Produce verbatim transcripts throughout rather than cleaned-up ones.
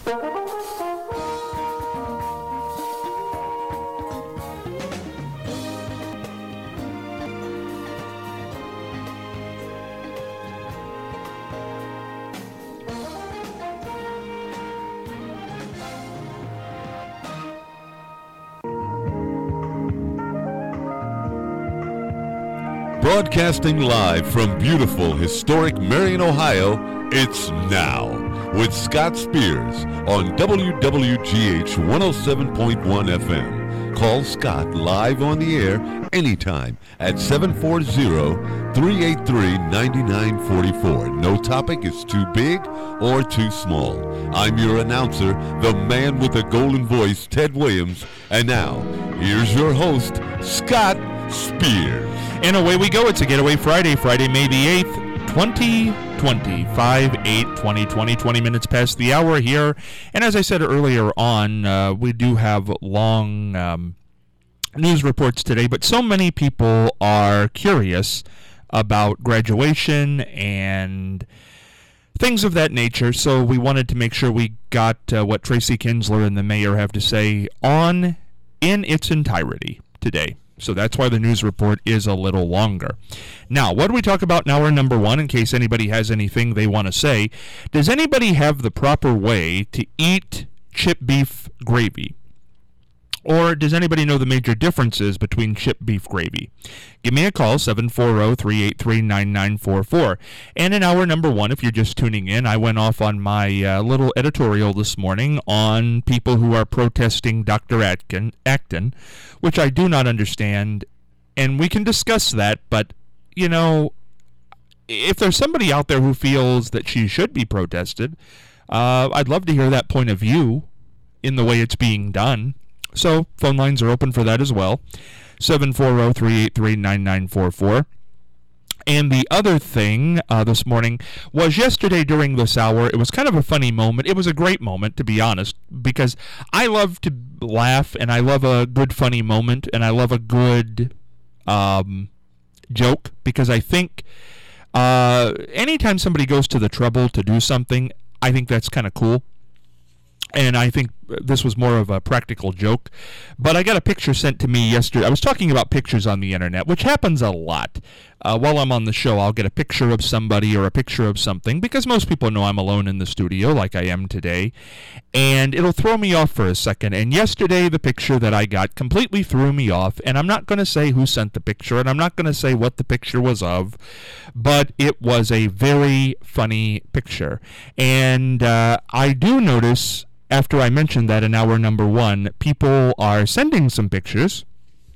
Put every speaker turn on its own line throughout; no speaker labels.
Broadcasting live from beautiful, historic Marion, Ohio, it's Now with Scott Spears on W W G H one oh seven point one F M. Call Scott live on the air anytime at seven four zero, three eight three, nine nine four four. No topic is too big or too small. I'm your announcer, the man with the golden voice, Ted Williams. And now, here's your host, Scott Spears.
And away we go. It's a Getaway Friday, Friday, May the eighth, twenty twenty, five eight twenty twenty, twenty minutes past the hour here. And as I said earlier on, uh, we do have long um, news reports today, but so many people are curious about graduation and things of that nature, so we wanted to make sure we got uh, what Tracy Kinsler and the mayor have to say on in its entirety today. So that's why the news report is a little longer. Now, what do we talk about in hour number one, in case anybody has anything they want to say? Does anybody have the proper way to eat chip beef gravy? Or does anybody know the major differences between chip beef gravy? Give me a call, seven four zero, three eight three, nine nine four four. And in hour number one, if you're just tuning in, I went off on my uh, little editorial this morning on people who are protesting Doctor Atkin, Acton, which I do not understand, and we can discuss that, but, you know, if there's somebody out there who feels that she should be protested, uh, I'd love to hear that point of view in the way it's being done. So, phone lines are open for that as well, seven four zero, three eight three, nine nine four four. And the other thing uh, this morning was yesterday during this hour, it was kind of a funny moment. It was a great moment, to be honest, because I love to laugh, and I love a good funny moment, and I love a good um, joke, because I think uh, anytime somebody goes to the trouble to do something, I think that's kind of cool. And I think this was more of a practical joke. But I got a picture sent to me yesterday. I was talking about pictures on the internet, which happens a lot. Uh, while I'm on the show, I'll get a picture of somebody or a picture of something, because most people know I'm alone in the studio like I am today. And it'll throw me off for a second. And yesterday, the picture that I got completely threw me off. And I'm not going to say who sent the picture, and I'm not going to say what the picture was of. But it was a very funny picture. And uh, I do notice, after I mentioned that in hour number one, people are sending some pictures,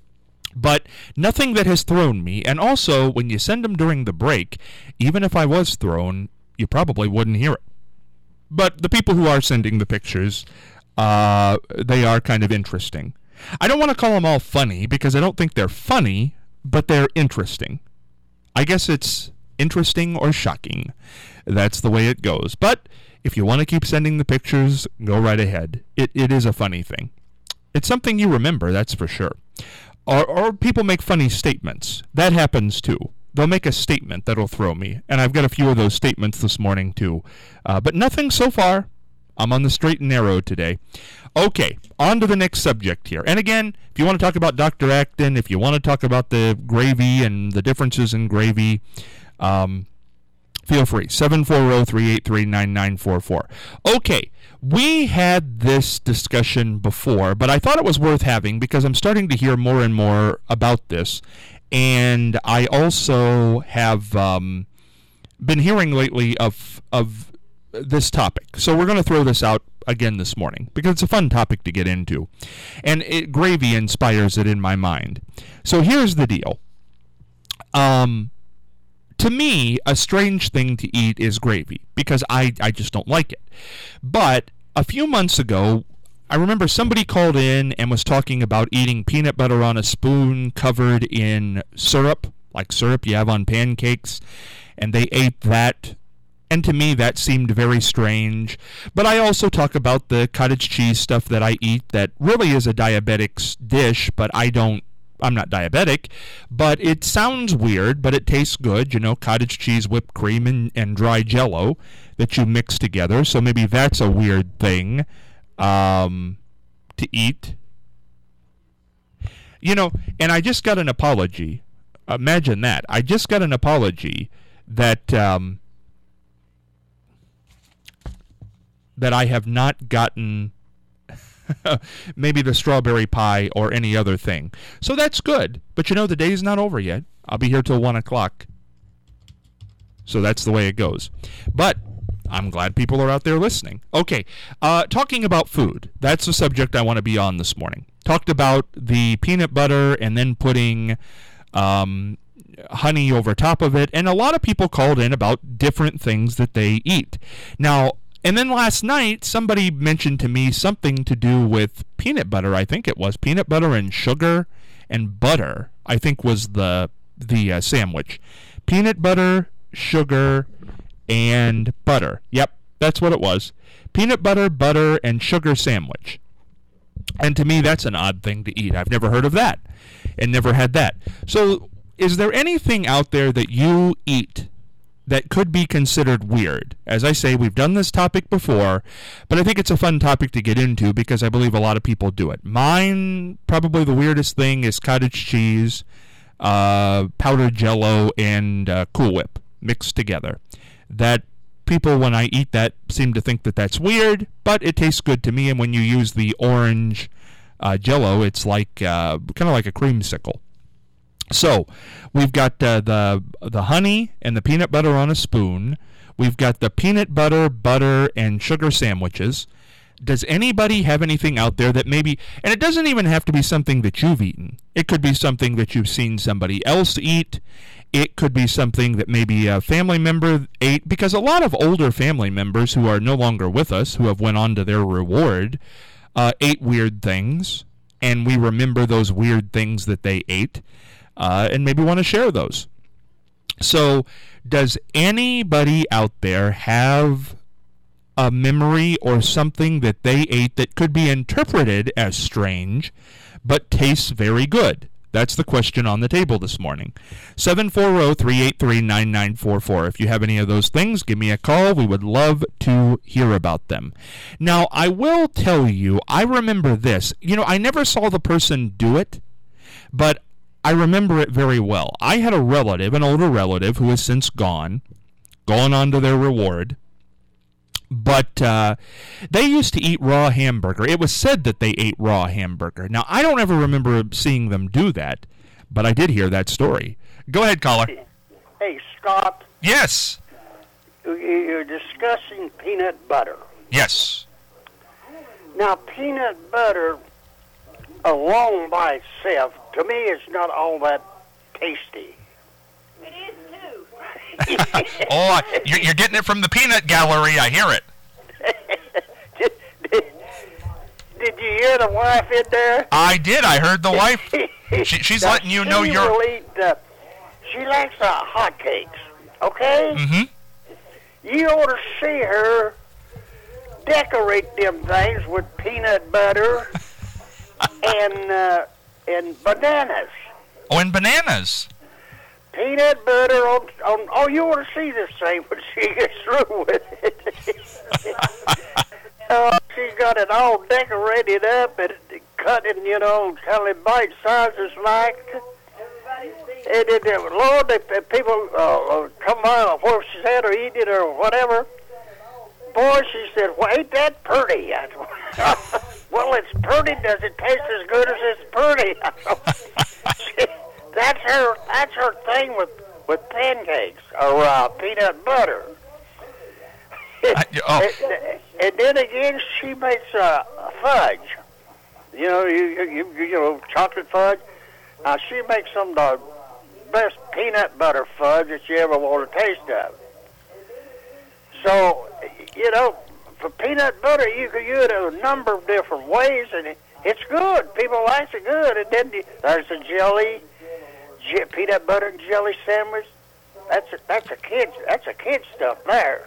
but nothing that has thrown me. And also, when you send them during the break, even if I was thrown, you probably wouldn't hear it. But the people who are sending the pictures, uh, they are kind of interesting. I don't want to call them all funny, because I don't think they're funny, but they're interesting. I guess it's interesting or shocking. That's the way it goes. But if you want to keep sending the pictures, go right ahead. It It is a funny thing. It's something you remember, that's for sure. Or, or people make funny statements. That happens too. They'll make a statement that'll throw me. And I've got a few of those statements this morning too. Uh, but nothing so far. I'm on the straight and narrow today. Okay, on to the next subject here. And again, if you want to talk about Doctor Acton, if you want to talk about the gravy and the differences in gravy, um... feel free, seven four zero, three eight three, nine nine four four. Okay, we had this discussion before, but I thought it was worth having because I'm starting to hear more and more about this. And I also have um, been hearing lately of of this topic. So we're going to throw this out again this morning because it's a fun topic to get into. And it, gravy inspires it in my mind. So here's the deal. Um... To me, a strange thing to eat is gravy, because I, I just don't like it. But a few months ago, I remember somebody called in and was talking about eating peanut butter on a spoon covered in syrup, like syrup you have on pancakes, and they ate that. And to me, that seemed very strange. But I also talk about the cottage cheese stuff that I eat that really is a diabetic's dish, but I don't I'm not diabetic, but it sounds weird, but it tastes good. You know, cottage cheese, whipped cream, and, and dry Jell-O. that you mix together. So maybe that's a weird thing um, to eat. You know, and I just got an apology. Imagine that. I just got an apology that um, that I have not gotten maybe the strawberry pie or any other thing. So that's good. But you know, the day's not over yet. I'll be here till one o'clock. So that's the way it goes. But I'm glad people are out there listening. Okay, uh, talking about food. That's the subject I want to be on this morning. Talked about the peanut butter and then putting um, honey over top of it. And a lot of people called in about different things that they eat. Now, and then last night, somebody mentioned to me something to do with peanut butter. I think it was peanut butter and sugar and butter, I think was the, the uh, sandwich. Peanut butter, sugar, and butter. Yep, that's what it was. Peanut butter, butter, and sugar sandwich. And to me, that's an odd thing to eat. I've never heard of that and never had that. So is there anything out there that you eat that could be considered weird? As I say, we've done this topic before, but I think it's a fun topic to get into because I believe a lot of people do it. Mine, probably the weirdest thing is cottage cheese, uh, powdered Jell-O, and uh, Cool Whip mixed together. That people, when I eat that, seem to think that that's weird, but it tastes good to me. And when you use the orange uh, Jell-O, it's like uh, kind of like a creamsicle. So we've got uh, the the honey and the peanut butter on a spoon. We've got the peanut butter, butter, and sugar sandwiches. Does anybody have anything out there that maybe, and it doesn't even have to be something that you've eaten. It could be something that you've seen somebody else eat. It could be something that maybe a family member ate, because a lot of older family members who are no longer with us, who have went on to their reward, uh, ate weird things, and we remember those weird things that they ate, uh, and maybe want to share those. So, does anybody out there have a memory or something that they ate that could be interpreted as strange, but tastes very good? That's the question on the table this morning. seven four zero, three eight three, nine nine four four. If you have any of those things, give me a call. We would love to hear about them. Now, I will tell you, I remember this. You know, I never saw the person do it, but I remember it very well. I had a relative, an older relative, who has since gone, gone on to their reward. But uh, they used to eat raw hamburger. It was said that they ate raw hamburger. Now, I don't ever remember seeing them do that, but I did hear that story. Go ahead, caller.
Hey, Scott.
Yes.
You're discussing peanut butter.
Yes.
Now, peanut butter alone by itself, to me, is not all that tasty.
It is too.
oh, you're, you're getting it from the peanut gallery. I hear it.
did, did, did you hear the wife in there?
I did. I heard the wife. She, she's
now,
letting you
she
know you're...
Will eat, uh, she likes uh, hotcakes, okay?
Mm-hmm.
You ought to see her decorate them things with peanut butter and uh, and bananas.
Oh, and bananas.
Peanut butter on, on, oh, you want to see this thing when she gets through with it. uh, she's got it all decorated up and cut in, you know, kind of bite sizes like. And it, it, Lord, if, if people uh, come by where she's at or eat it or whatever, boy, she said, well, ain't that pretty? I, well, it's pretty. Does it taste as good as it's pretty? she, That's her. That's her thing with, with pancakes or uh, peanut butter.
I, oh.
and, and then again, she makes uh, fudge. You know, you, you you know, chocolate fudge. Now she makes some of the best peanut butter fudge that you ever want to taste of. So, you know, for peanut butter, you can use it a number of different ways, and it, it's good. People like it good. And then there's the jelly. Peanut butter and jelly sandwich. That's a, that's a kid. That's a kid stuff there.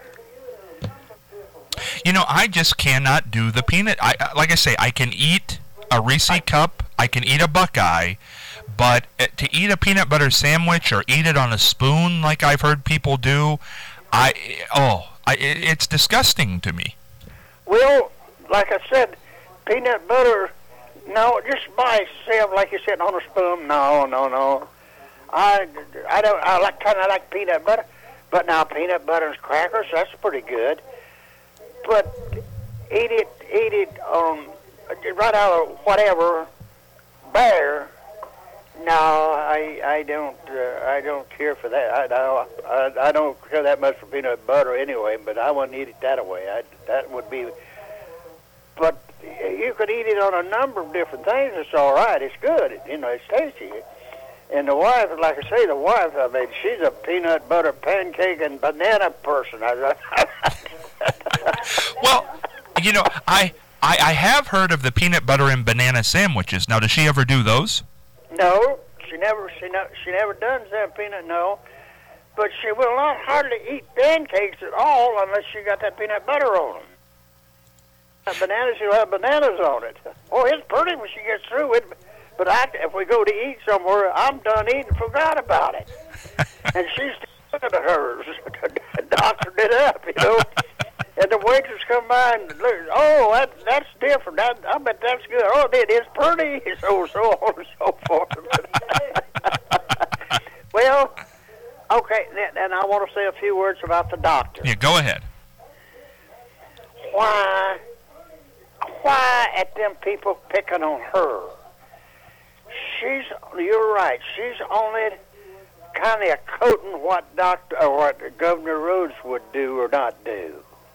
You know, I just cannot do the peanut. I like I say, I can eat a Reese cup. I can eat a Buckeye, but to eat a peanut butter sandwich or eat it on a spoon, like I've heard people do, I oh I, it, it's disgusting to me.
Well, like I said, peanut butter, no, just by itself, like you said, on a spoon, no, no, no. I, I don't, I like, kind of like peanut butter, but now peanut butter and crackers, that's pretty good. But eat it, eat it on, right out of whatever, bare, no, I, I don't, uh, I don't care for that. I, I, I don't care that much for peanut butter anyway, but I wouldn't eat it that way. I, that would be, but you could eat it on a number of different things. It's all right. It's good. It, you know, it's tasty. And the wife, like I say, the wife, I mean, she's a peanut butter pancake and banana person.
Well, you know, I, I I have heard of the peanut butter and banana sandwiches. Now, does she ever do those?
No, she never, she no, she never done that peanut. No, but she will not hardly eat pancakes at all unless she got that peanut butter on them. That banana, she'll have bananas on it. Oh, it's pretty when she gets through it. But I, if we go to eat somewhere, I'm done eating, forgot about it. And she's looking at hers, doctored it up, you know. And the waitress come by and look, oh, that, that's different. That, I bet that's good. Oh, it is pretty, so so on and so forth. Well, okay, and I want to say a few words about the doctor.
Yeah, go ahead.
Why, why at them people picking on her? She's, you're right, she's only kind of quoting what Doctor or what Governor Rhodes would do or not do.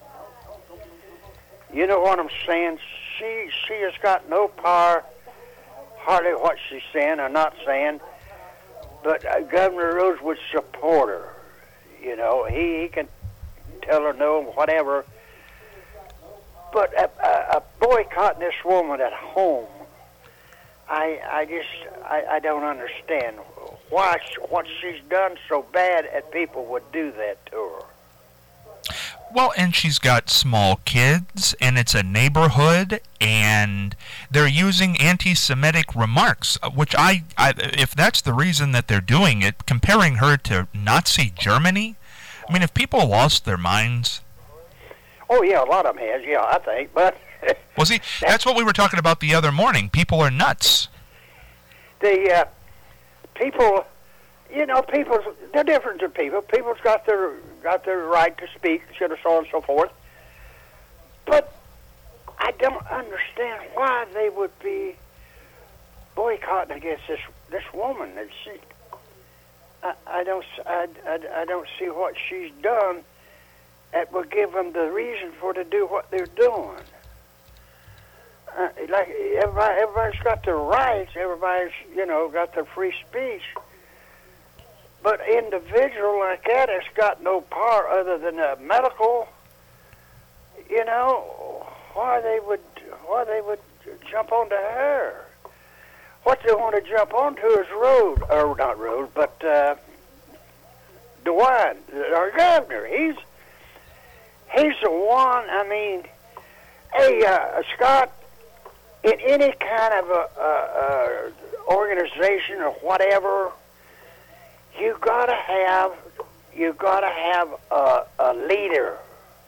You know what I'm saying? She she has got no power, hardly what she's saying or not saying, but uh, Governor Rhodes would support her. You know, he, he can tell her no, whatever. But a, a, a boycotting this woman at home, I I just I, I don't understand why she, what she's done so bad that people would do that to her.
Well, and she's got small kids, and it's a neighborhood, and they're using anti-Semitic remarks, which I, I if that's the reason that they're doing it, comparing her to Nazi Germany, I mean, if people lost their minds.
Oh yeah, a lot of them has, yeah, I think, but.
Well, see, that's what we were talking about the other morning. People are nuts.
The uh, people, you know, people, they're different to people. People's got their got their right to speak, so on and so forth. But I don't understand why they would be boycotting against this this woman. And she, I, I don't, I, I, I don't see what she's done that would give them the reason for to do what they're doing. Uh, like everybody, everybody's got their rights. Everybody's, you know, got their free speech. But individual like that has got no power other than a medical. You know, why they would, why they would jump onto her? What they want to jump onto is Rhodes, or not Rhodes, but uh, DeWine, our governor. He's he's the one. I mean, hey, uh, Scott. In any kind of a, a, a organization or whatever, you gotta have you gotta have a, a leader,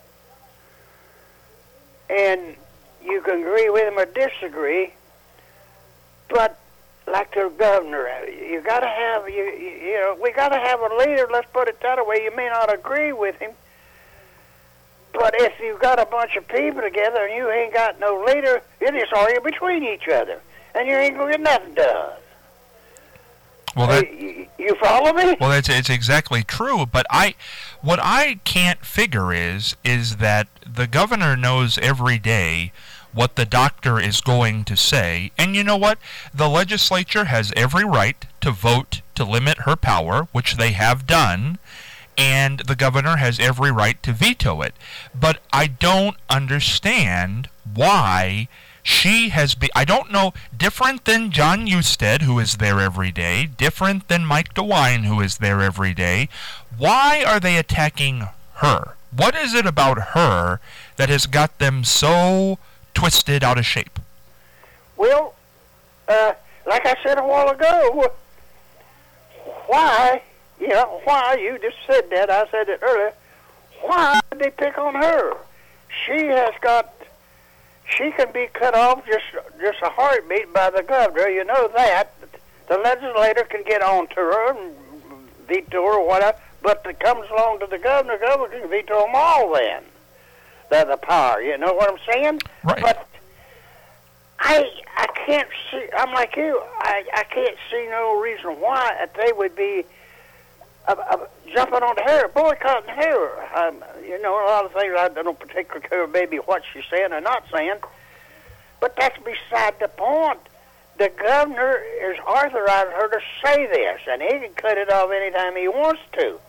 and you can agree with him or disagree. But like the governor, you gotta have you you know we gotta have a leader. Let's put it that way. You may not agree with him. But if you've got a bunch of people together and you ain't got no leader, you just argue between each other, and you ain't going to get nothing done.
Well, that,
uh, you, you follow me?
Well, it's it's exactly true. But I, what I can't figure is is that the governor knows every day what the doctor is going to say, and you know what? The legislature has every right to vote to limit her power, which they have done. And the governor has every right to veto it. But I don't understand why she has been, I don't know, different than John Husted, who is there every day, different than Mike DeWine, who is there every day. Why are they attacking her? What is it about her that has got them so twisted out of shape?
Well, uh, like I said a while ago, why... You know, why, you just said that, I said it earlier, Why did they pick on her? She has got, she can be cut off just just a heartbeat by the governor. You know that. The legislator can get on to her and veto her or whatever, but it comes along to the governor, the governor can veto them all then. They're the power, you know what I'm saying?
Right.
But I I can't see, I'm like you, I, I can't see no reason why they would be uh, uh, jumping on her, boycotting her. Um, you know, a lot of things I don't particularly care maybe what she's saying or not saying, but that's beside the point. The governor has authorized her to say this, and he can cut it off anytime he wants to.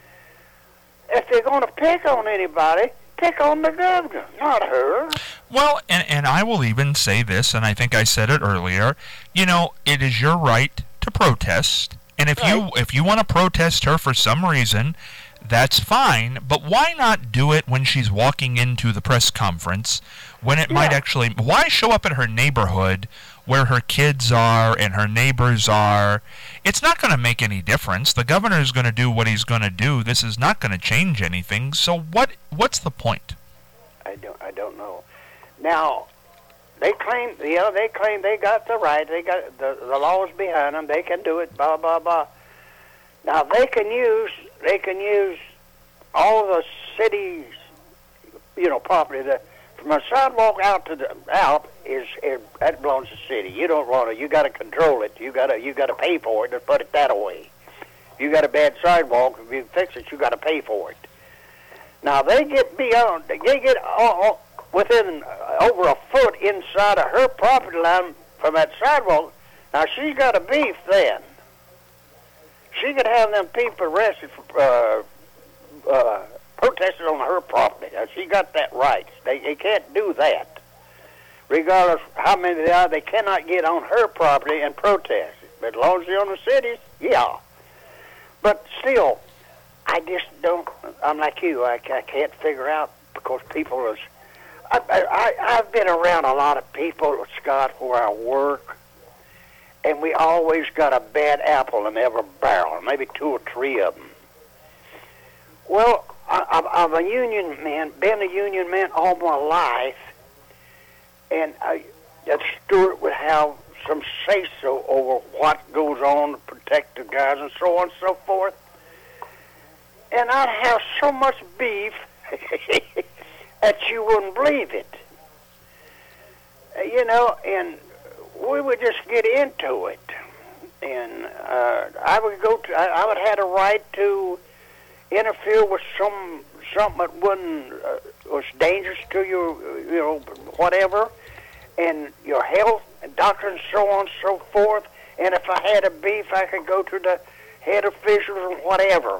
If they're going to pick on anybody, pick on the governor, not her.
Well, and, and I will even say this, and I think I said it earlier, you know, it is your right to protest, and if
Right.
you if you want to protest her for some reason, that's fine, but why not do it when she's walking into the press conference, when it might
Yeah.
actually, why show up at her neighborhood where her kids are and her neighbors are? It's not going to make any difference. The governor is going to do what he's going to do. This is not going to change anything. So what? What's the point?
I don't. I don't know. Now, they claim. You know, they claim they got the right. They got the the laws behind them. They can do it. Blah blah blah. Now they can use. They can use all the city's, you know, property. The, from a sidewalk out to the out is, is that belongs to the city. You don't want to. You got to control it. You got to. You got to pay for it. To put it that way. If you got a bad sidewalk, if you fix it, you got to pay for it. Now they get beyond. They get all, within uh, over a foot inside of her property line from that sidewalk. Now she's got a beef then. She could have them people arrested for uh, uh, protesting on her property. Now, she got that right. They, they can't do that. Regardless how many they are, they cannot get on her property and protest. But as long as they're on the cities, yeah. But still, I just don't, I'm like you, I, I can't figure out because people are, I, I, I've been around a lot of people, Scott, where I work, and we always got a bad apple in every barrel, maybe two or three of them. Well, I, I'm a union man, been a union man all my life, and I, that Stewart would have some say-so over what goes on to protect the guys and so on and so forth. And I'd have so much beef that you wouldn't believe it. Uh, you know, and we would just get into it. And uh, I would go to, I, I would have a right to interfere with some something that wasn't, uh, was dangerous to you, you know, whatever, and your health, and doctor, and so on and so forth. And if I had a beef, I could go to the head officials and whatever.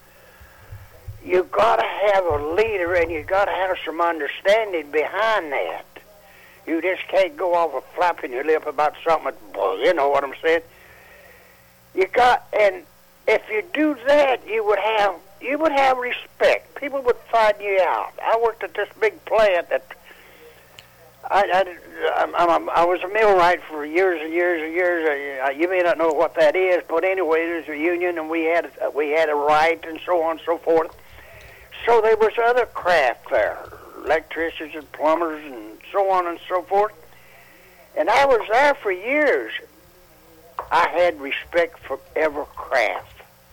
You got to have a leader, and you got to have some understanding behind that. You just can't go off of flapping your lip about something. Well, you know what I'm saying. You got, and if you do that, you would have you would have respect. People would find you out. I worked at this big plant that I I, I'm, I'm, I was a millwright for years and years and years. Uh, you may not know what that is, but anyway, there's a union, and we had uh, we had a right, and so on and so forth. So there was other craft there, electricians and plumbers and so on and so forth. And I was there for years. I had respect for every craft.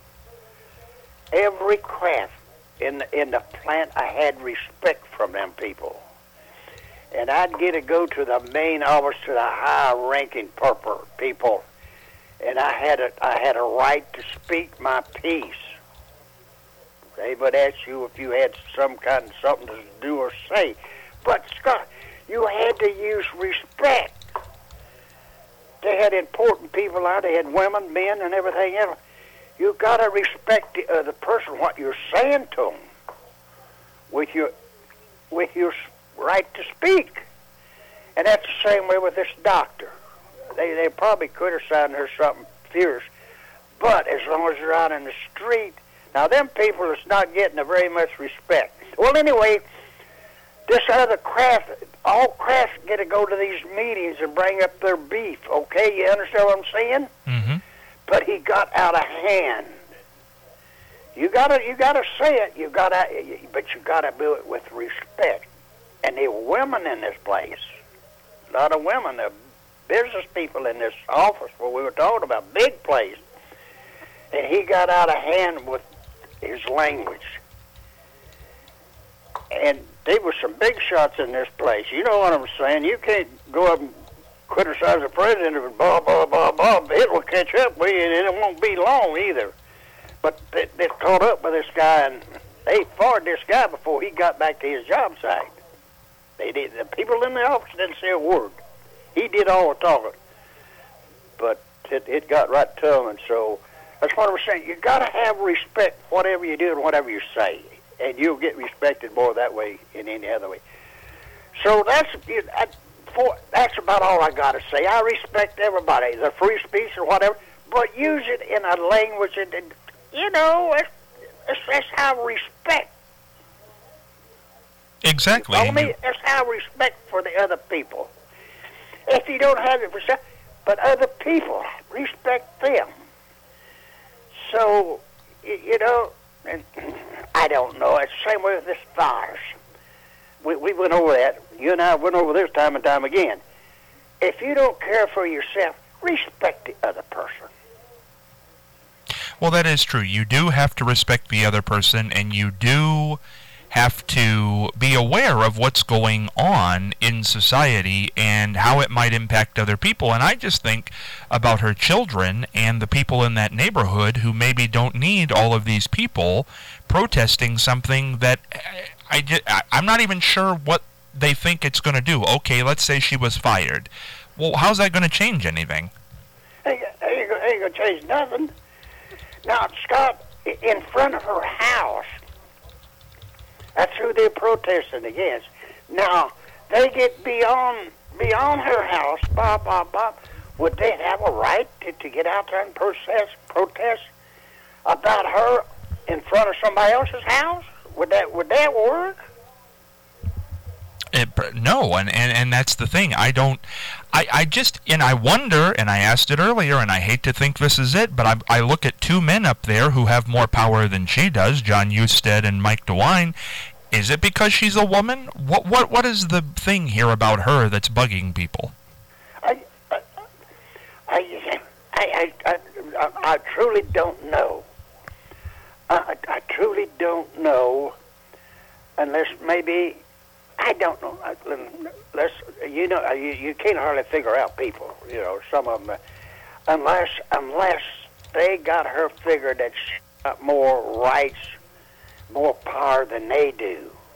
Every craft in the, in the plant, I had respect from them people. And I'd get to go to the main office, to the high-ranking purple people, and I had a I had a right to speak my piece. They would ask you if you had some kind of something to do or say. But, Scott, you had to use respect. They had important people out. They had women, men, and everything else. You got to respect the, uh, the person, what you're saying to them, with your, with your right to speak. And that's the same way with this doctor. They, they probably criticizing her something fierce, but as long as they're out in the street, now, them people is not getting a very much respect. Well, anyway, this other craft, all crafts get to go to these meetings and bring up their beef, okay? You understand what I'm saying?
Mm-hmm.
But he got out of hand. You gotta, you gotta say it. You gotta, but you gotta do it with respect. And there were women in this place. A lot of women, the business people in this office where we were talking about, big place. And he got out of hand with his language. And there were some big shots in this place. You know what I'm saying? You can't go up and criticize the president and blah, blah, blah, blah. It will catch up with you, and it won't be long either. But they, they caught up with this guy, and they fired this guy before he got back to his job site. They did. The people in the office didn't say a word. He did all the talking. But it, it got right to him, and so that's what I was saying. You got to have respect whatever you do and whatever you say, and you'll get respected more that way than any other way. So that's I, for, that's about all I got to say. I respect everybody, the free speech or whatever, but use it in a language and, and you know, it's, it's, it's how respect.
Exactly.
Follow me? It's how respect for the other people. If you don't have it for yourself, but other people, respect them. So, you know, and I don't know. It's the same way with this virus. We, we went over that. You and I went over this time and time again. If you don't care for yourself, respect the other person.
Well, that is true. You do have to respect the other person, and you do have to be aware of what's going on in society and how it might impact other people. And I just think about her children and the people in that neighborhood who maybe don't need all of these people protesting something that I, I, I'm not even sure what they think it's going to do. Okay, let's say she was fired. Well, how's that going to change anything?
Ain't, ain't, ain't going to change nothing. Now, Scott, in front of her house, that's who they're protesting against. Now, they get beyond beyond her house, Bob, Bob, Bob. Would they have a right to, to get out there and protest, protest about her in front of somebody else's house? Would that would that work?
It, no, and, and, and that's the thing. I don't, I, I just, and I wonder, and I asked it earlier, and I hate to think this is it, but I, I look at two men up there who have more power than she does, John Husted and Mike DeWine. Is it because she's a woman? What what what is the thing here about her that's bugging people?
I I I I, I, I, I truly don't know. I, I truly don't know, unless maybe. I don't know. Unless, you know, you, you can't hardly figure out people. You know, some of them, unless unless they got her figured that she got more rights, more power than they do.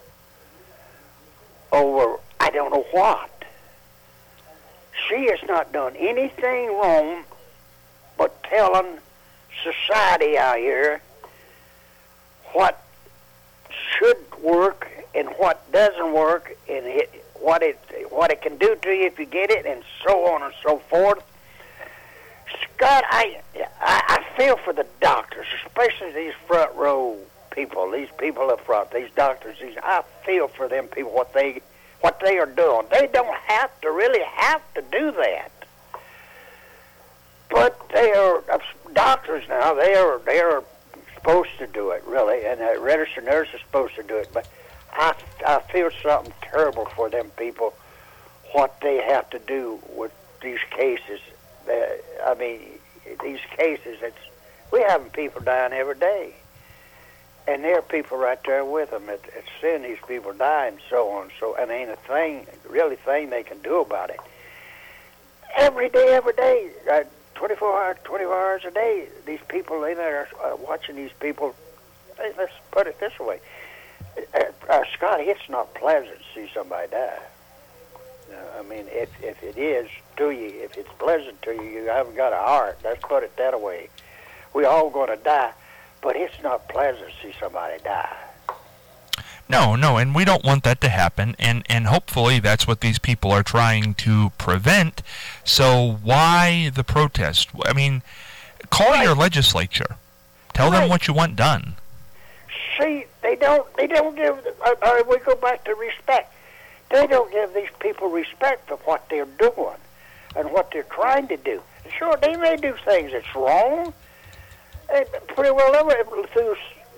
Over, I don't know what. She has not done anything wrong, but telling society out here what should work and what doesn't work, and it, what it what it can do to you if you get it, and so on and so forth. Scott, I, I I feel for the doctors, especially these front row people, these people up front, these doctors. These I feel for them people what they what they are doing. They don't have to really have to do that, but they are doctors now. They are they are supposed to do it really, and a registered nurse is supposed to do it, but. I, I feel something terrible for them people, what they have to do with these cases. Uh, I mean, these cases, it's we having people dying every day. And there are people right there with them at, at seeing these people die and so on. So, and ain't a thing, really thing they can do about it. Every day, every day, uh, twenty-four hours, twenty-four hours a day, these people in there are uh, watching these people. Hey, let's put it this way. Uh, uh, Scotty, it's not pleasant to see somebody die. Uh, I mean, if if it is to you, if it's pleasant to you, you haven't got a heart. Let's put it that way. We all going to die, but it's not pleasant to see somebody die.
No, no, and we don't want that to happen, and, and hopefully that's what these people are trying to prevent. So why the protest? I mean, call right. your legislature. Tell right. them what you want done.
See, they don't. They don't give. Uh, uh, we go back to respect. They don't give these people respect for what they're doing and what they're trying to do. Sure, they may do things that's wrong. And pretty well through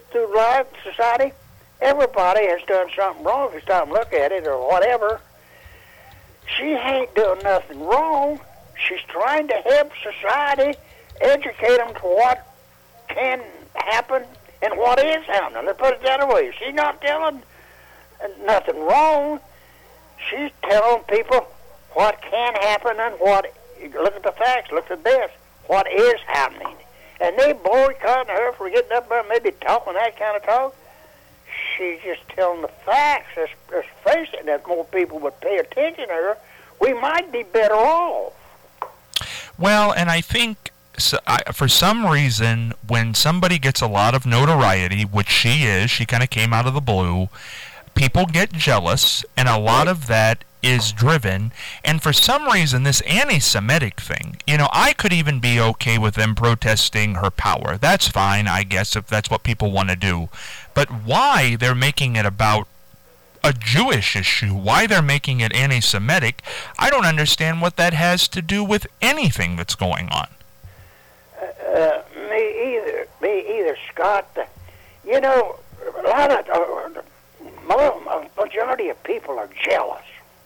through life, society, everybody has done something wrong if you stop and look at it or whatever. She ain't doing nothing wrong. She's trying to help society, educate them to what can happen and what is happening. Let's put it that way. She's not telling nothing wrong. She's telling people what can happen and what, look at the facts, look at this, what is happening. And they boycotting her for getting up there and maybe talking that kind of talk. She's just telling the facts. Let's, let's face it, if more people would pay attention to her, we might be better off.
Well, and I think so, I, for some reason, when somebody gets a lot of notoriety, which she is, she kind of came out of the blue, people get jealous, and a lot of that is driven, and for some reason, this anti-Semitic thing, you know, I could even be okay with them protesting her power. That's fine, I guess, if that's what people want to do. But why they're making it about a Jewish issue, why they're making it anti-Semitic, I don't understand what that has to do with anything that's going on.
Uh, me either. Me either, Scott. You know, a lot of, uh, a majority of people are jealous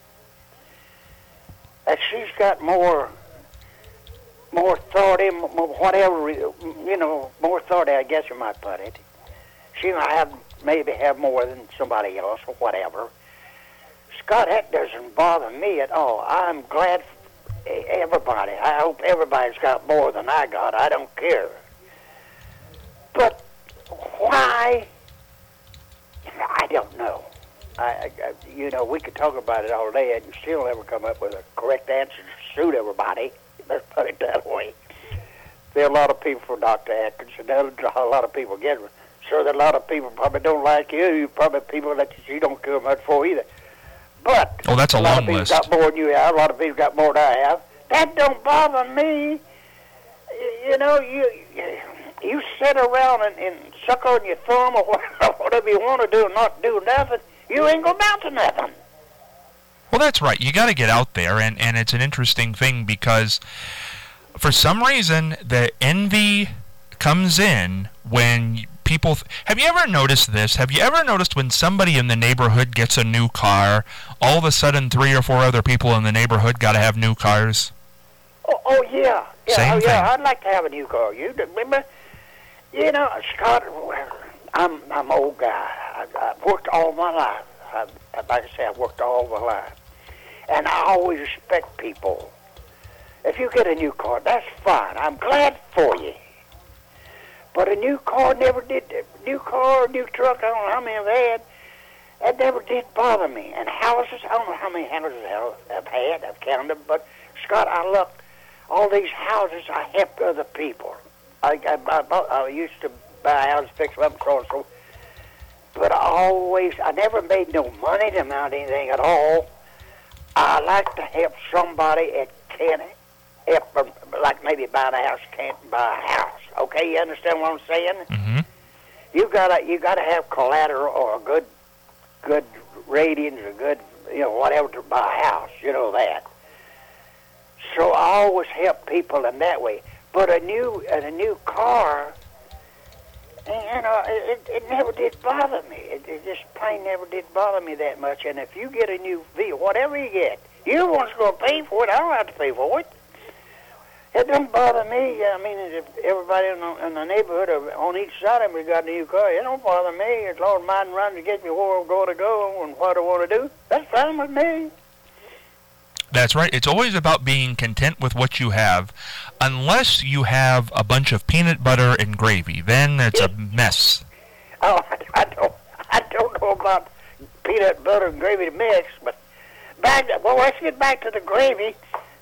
that she's got more, more authority, more whatever, you know, more authority, I guess you might put it. She might have, maybe have more than somebody else or whatever. Scott, that doesn't bother me at all. I'm glad everybody, I hope everybody's got more than I got. I don't care. But why? I don't know. I, I, you know, we could talk about it all day and still never come up with a correct answer to suit everybody. Let's put it that way. There are a lot of people for Doctor Atkins, and there are a lot of people get. Sure, that a lot of people probably don't like you. You probably people that you don't care much for either. But
oh, that's a,
a lot
long
of people
list.
got more than you have. A lot of people got more than I have. That don't bother me. You know, you you sit around and, and suck on your thumb or whatever you want to do and not do nothing. You ain't gonna amount to nothing.
Well, that's right. You got to get out there, and, and it's an interesting thing because for some reason the envy comes in when people... Th- have you ever noticed this? Have you ever noticed when somebody in the neighborhood gets a new car, all of a sudden three or four other people in the neighborhood got to have new cars?
Oh, oh yeah. yeah.
Same
oh,
thing.
Yeah, I'd like to have a new car. You remember? You know, Scott, I'm I'm an old guy. I, I've worked all my life. I, like I say, I've worked all my life. And I always respect people. If you get a new car, that's fine. I'm glad for you. But a new car never did, new car, new truck, I don't know how many I've had, that never did bother me. And houses, I don't know how many houses I've had, I've counted them, but Scott, I looked, all these houses, I helped other people. I, I, I, bought, I used to buy houses, fix them up, cross them, but I always, I never made no money to mount anything at all. I like to help somebody that can help them, like maybe buying a house, can't buy a house. Okay, you understand what I'm saying?
Mm-hmm.
You gotta, you gotta have collateral or a good, good ratings or good, you know, whatever to buy a house. You know that. So I always help people in that way. But a new, a new car, you know, it, it never did bother me. It, it just plain never did bother me that much. And if you get a new vehicle, whatever you get, you're the one's going to pay for it. I don't have to pay for it. It doesn't bother me. I mean, if everybody in the, in the neighborhood or on each side of me got a new car, it don't bother me. As long as mine runs to get me where I'm going to go and what I want to do, that's fine with me.
That's right. It's always about being content with what you have, unless you have a bunch of peanut butter and gravy. Then it's a mess.
Oh, I don't, I don't know about peanut butter and gravy mix, but back. Well, let's get back to the gravy.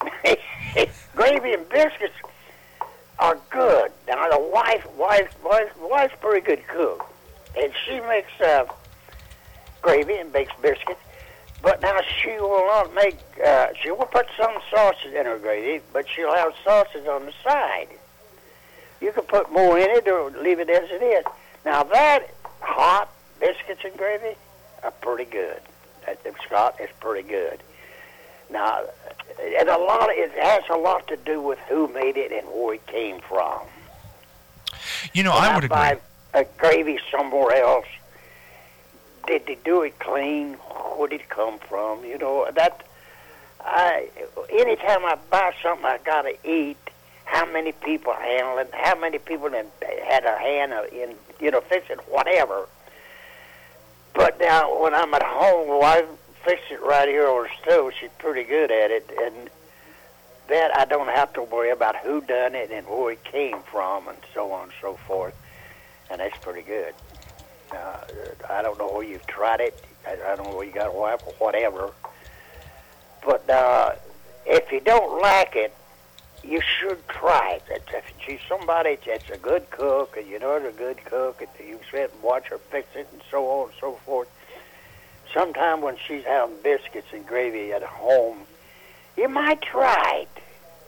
Gravy and biscuits are good. Now the wife, wife, wife, wife's pretty good cook, and she makes uh, gravy and bakes biscuits. But now she will not make. Uh, she will put some sausage in her gravy, but she'll have sausage on the side. You can put more in it or leave it as it is. Now that hot biscuits and gravy are pretty good. That, Scott, is pretty good. Now, and a lot of, it has a lot to do with who made it and where it came from.
You know,
when
I would
I buy,
agree.
a gravy somewhere else. Did they do it clean? Where did it come from? You know, that, I, anytime I buy something I got to eat, how many people handle it, how many people have had a hand in, you know, fixing whatever. But now, when I'm at home, my wife fixes it right here on the stove. She's pretty good at it, and that I don't have to worry about who done it and where it came from and so on and so forth. And that's pretty good. Uh, I don't know where you've tried it. I, I don't know where you got a wife or whatever. But uh, if you don't like it, you should try it. If she's somebody that's a good cook, and you know it's a good cook, and you sit and watch her fix it and so on and so forth. Sometime when she's having biscuits and gravy at home, you might try it.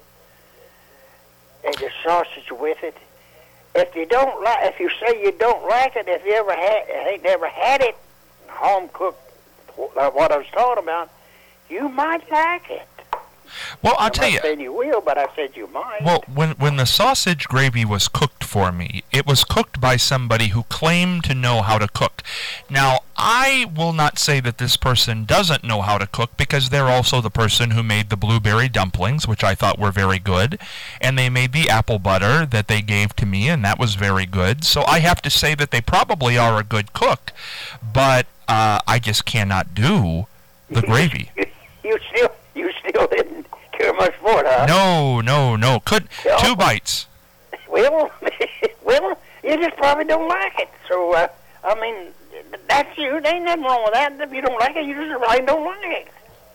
And the sausage with it. If you don't like, if you say you don't like it, if you ever had, ain't never had it, home cooked, what I was talking about, you might like it.
Well, I'll
I'm
tell
not
you.
saying you will, but I said you might.
Well, when when the sausage gravy was cooked for me, it was cooked by somebody who claimed to know how to cook. Now, I will not say that this person doesn't know how to cook, because they're also the person who made the blueberry dumplings, which I thought were very good, and they made the apple butter that they gave to me, and that was very good. So I have to say that they probably are a good cook, but uh, I just cannot do the gravy.
You still, you still didn't care much for it, huh?
No, no, no. Could
Yeah.
two bites.
Well, well, you just probably don't like it. So, uh, I mean, that's you. There ain't nothing wrong with that. If you don't like it, you just really don't like it.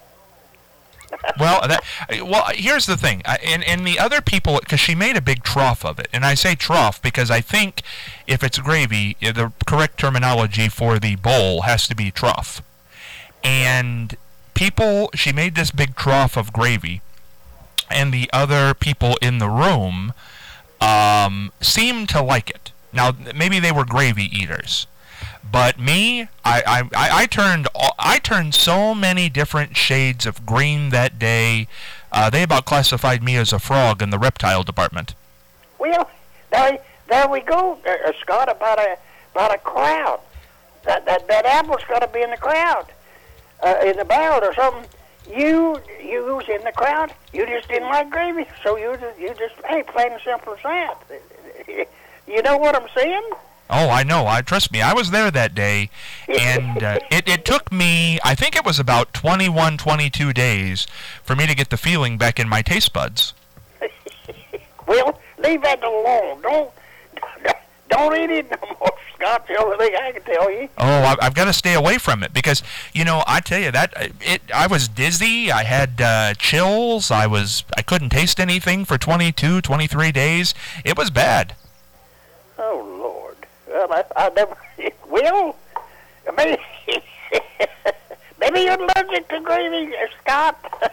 Well, that, well, here's the thing, I, and and the other people, because she made a big trough of it, and I say trough because I think if it's gravy, the correct terminology for the bowl has to be trough, and people, she made this big trough of gravy, and the other people in the room um, seemed to like it. Now, maybe they were gravy eaters, but me, I, I, I, I turned I turned so many different shades of green that day. Uh, they about classified me as a frog in the reptile department.
Well, there, there we go, uh, Scott, about a about a crowd. That that, that apple's got to be in the crowd. Uh, in the ballot or something, you you was in the crowd. You just didn't like gravy, so you just you just hey, plain and simple as that. You know what I'm saying?
Oh, I know. I trust me. I was there that day, and uh, it it took me, I think it was about twenty-one, twenty-two days for me to get the feeling back in my taste buds.
Well, leave that alone. Don't don't eat it no more, Scott. The only thing I can tell you.
Oh, I- I've got to stay away from it because, you know, I tell you that it. I was dizzy. I had uh, chills. I was. I couldn't taste anything for twenty-two, twenty-three days. It was bad.
Oh Lord. Well, I, I never. Well, maybe maybe you're allergic to gravy, Scott.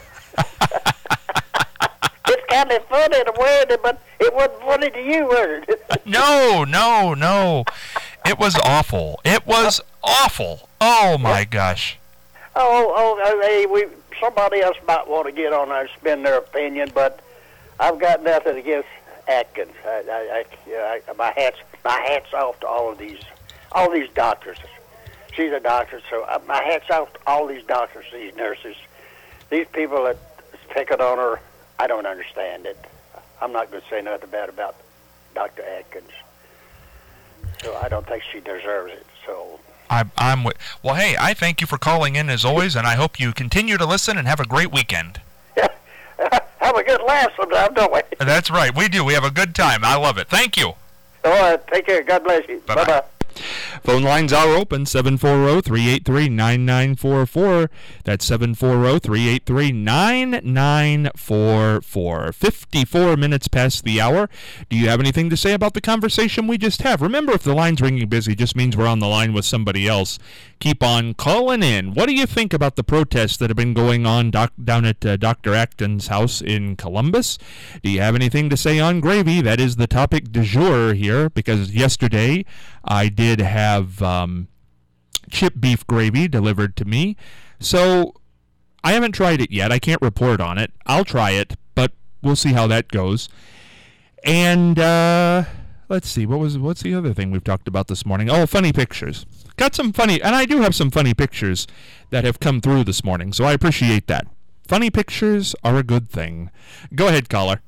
It's kind of funny in a way, but it wasn't funny to you, was it?
No, no, no. It was awful. It was awful. Oh my gosh.
Oh, oh, hey, we somebody else might want to get on there and spend their opinion, but I've got nothing against Atkins. I, I, I, yeah, I, my hats, my hats off to all of these, all these doctors. She's a doctor, so uh, my hats off to all these doctors, these nurses, these people that picking on her. I don't understand it. I'm not going to say nothing bad about Doctor Atkins. So I don't think she deserves it. So
I, I'm with. Well, hey, I thank you for calling in as always, and I hope you continue to listen and have a great weekend.
yeah, have a good laugh sometime, don't we?
That's right. We do. We have a good time. I love it. Thank you.
All right, take care. God bless you.
Bye-bye.
Bye-bye.
Phone lines are open, seven four zero, three eight three, nine nine four four. That's seven four zero, three eight three, nine nine four four. fifty-four minutes past the hour. Do you have anything to say about the conversation we just have? Remember, if the line's ringing busy, just means we're on the line with somebody else. Keep on calling in. What do you think about the protests that have been going on doc- down at uh, Doctor Acton's house in Columbus? Do you have anything to say on gravy? That is the topic du jour here, because yesterday I did have um, chip beef gravy delivered to me. So I haven't tried it yet. I can't report on it. I'll try it, but we'll see how that goes. And uh, let's see. What was what's the other thing we've talked about this morning? Oh, funny pictures. Got some funny, and I do have some funny pictures that have come through this morning, so I appreciate that. Funny pictures are a good thing. Go ahead, caller.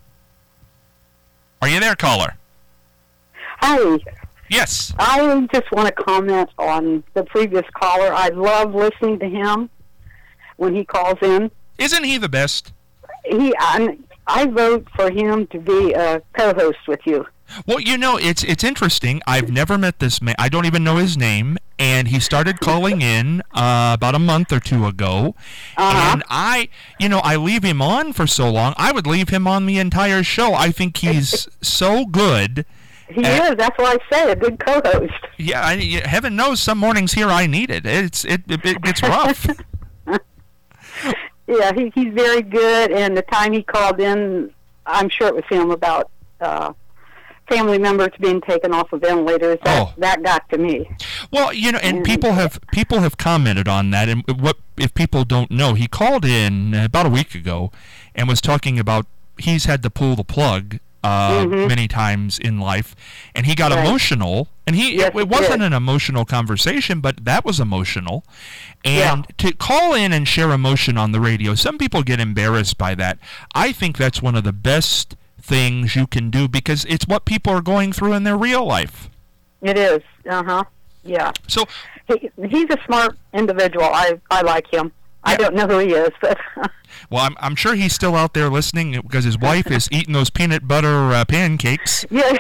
Are you there, caller?
Hi.
Yes.
I just want to comment on the previous caller. I love listening to him when he calls in.
Isn't he the best?
He, I, I vote for him to be a co-host with you.
Well, you know, it's it's interesting. I've never met this man. I don't even know his name, and he started calling in uh, about a month or two ago. Uh-huh. And I, you know, I leave him on for so long. I would leave him on the entire show. I think he's so good.
He uh, is. That's why I say a good co-host.
Yeah, I, heaven knows some mornings here I need it. It's it it, it gets rough.
Yeah, he, he's very good. And the time he called in, I'm sure it was him about uh, family members being taken off of ventilators. That, oh. that got to me.
Well, you know, and, and people have people have commented on that. And what if people don't know? He called in about a week ago and was talking about he's had to pull the plug uh, mm-hmm. many times in life, and he got right. emotional. And he
yes,
it, it wasn't
did.
an emotional conversation, but that was emotional. And yeah. to call in and share emotion on the radio, some people get embarrassed by that. I think that's one of the best things you can do because it's what people are going through in their real life.
It is. Uh-huh. Yeah.
So
he, he's a smart individual. I I like him. Yeah. I don't know who he is, but
well, I'm I'm sure he's still out there listening because his wife is eating those peanut butter uh, pancakes.
Yeah.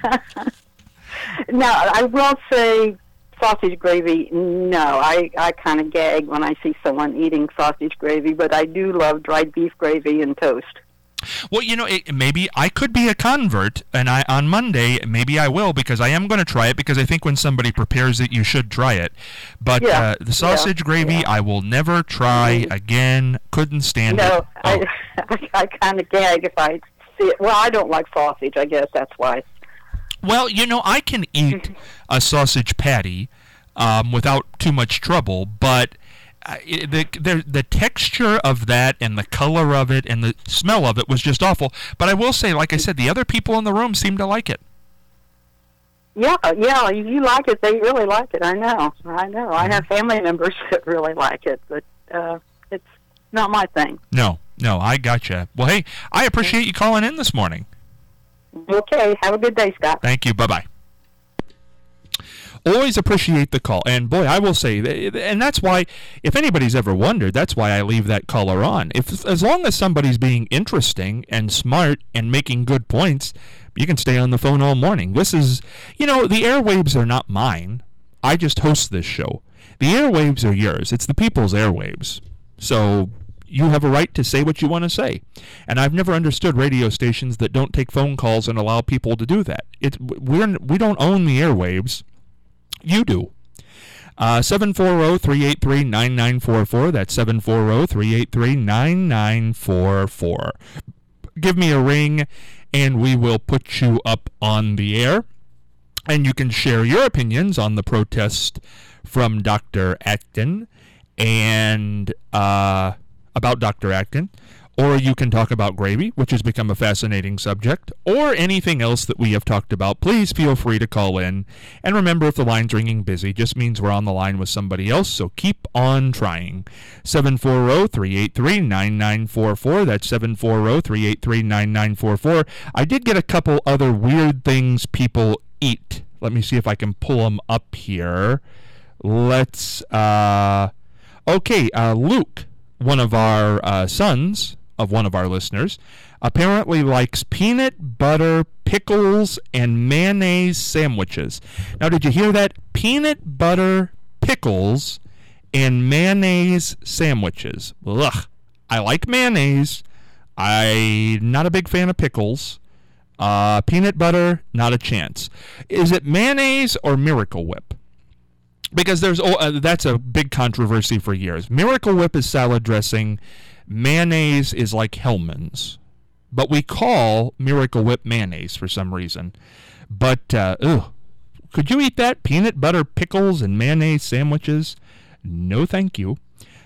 Now, I will say sausage gravy, no. I, I kind of gag when I see someone eating sausage gravy, but I do love dried beef gravy and toast.
Well, you know, it, maybe I could be a convert, and I on Monday, maybe I will, because I am going to try it, because I think when somebody prepares it, you should try it. But
yeah.
uh, the sausage
yeah.
gravy,
yeah.
I will never try again. Couldn't stand
no,
it.
No, I,
oh.
I, I kind of gag if I see it. Well, I don't like sausage, I guess that's why.
Well, you know, I can eat a sausage patty um, without too much trouble, but uh, the, the the texture of that and the color of it and the smell of it was just awful. But I will say, like I said, the other people in the room seem to like it.
Yeah, yeah, you like it. They really like it. I know. I know. I have family members that really like it, but uh, it's not my thing.
No, no, I gotcha. Well, hey, I appreciate you calling in this morning.
Okay, have a good day, Scott.
Thank you. Bye-bye. Always appreciate the call. And boy, I will say, and that's why, if anybody's ever wondered, that's why I leave that caller on. If as long as somebody's being interesting and smart and making good points, you can stay on the phone all morning. This is, you know, the airwaves are not mine. I just host this show. The airwaves are yours. It's the people's airwaves. So you have a right to say what you want to say. And I've never understood radio stations that don't take phone calls and allow people to do that. It, we're, we don't own the airwaves. You do. Uh, seven four zero, three eight three, nine nine four four. That's seven four zero, three eight three, nine nine four four. Give me a ring, and we will put you up on the air. And you can share your opinions on the protest from Doctor Acton and uh, about Doctor Acton. Or you can talk about gravy, which has become a fascinating subject, or anything else that we have talked about. Please feel free to call in. And remember, if the line's ringing busy, just means we're on the line with somebody else, so keep on trying. seven four zero, three eight three, nine nine four four. That's seven four zero, three eight three, nine nine four four. I did get a couple other weird things people eat. Let me see if I can pull them up here. Let's, uh, okay, uh, Luke, one of our uh, sons, of one of our listeners, apparently likes peanut butter, pickles, and mayonnaise sandwiches. Now, did you hear that? Peanut butter, pickles, and mayonnaise sandwiches. Ugh. I like mayonnaise. I'm not a big fan of pickles. Uh, peanut butter, not a chance. Is it mayonnaise or Miracle Whip? Because there's oh, uh, that's a big controversy for years. Miracle Whip is salad dressing. Mayonnaise is like Hellmann's, but we call Miracle Whip mayonnaise for some reason. But, uh, ugh, could you eat that? Peanut butter, pickles, and mayonnaise sandwiches? No, thank you.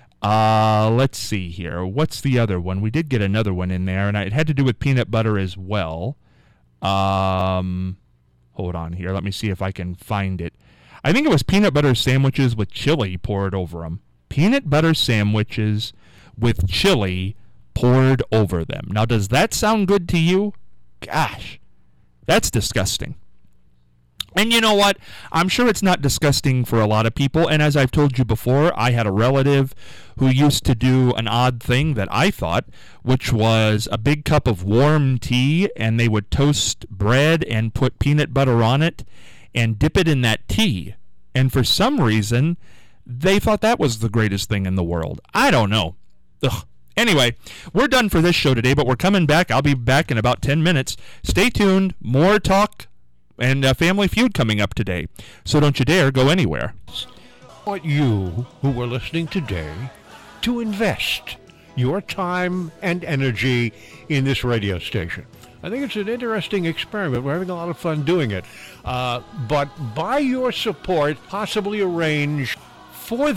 Uh, let's see here. What's the other one? We did get another one in there, and it had to do with peanut butter as well. Um, Hold on here. Let me see if I can find it. I think it was peanut butter sandwiches with chili poured over them. Peanut butter sandwiches with chili poured over them. Now, does that sound good to you? Gosh, that's disgusting. And you know what? I'm sure it's not disgusting for a lot of people. And as I've told you before, I had a relative who used to do an odd thing that I thought, which was a big cup of warm tea, and they would toast bread and put peanut butter on it and dip it in that tea. And for some reason, they thought that was the greatest thing in the world. I don't know. Ugh. Anyway, we're done for this show today, but we're coming back. I'll be back in about ten minutes. Stay tuned. More talk and uh, Family Feud coming up today. So don't you dare go anywhere.
I want you who are listening today to invest your time and energy in this radio station. I think it's an interesting experiment. We're having a lot of fun doing it. Uh, but by your support, possibly arrange for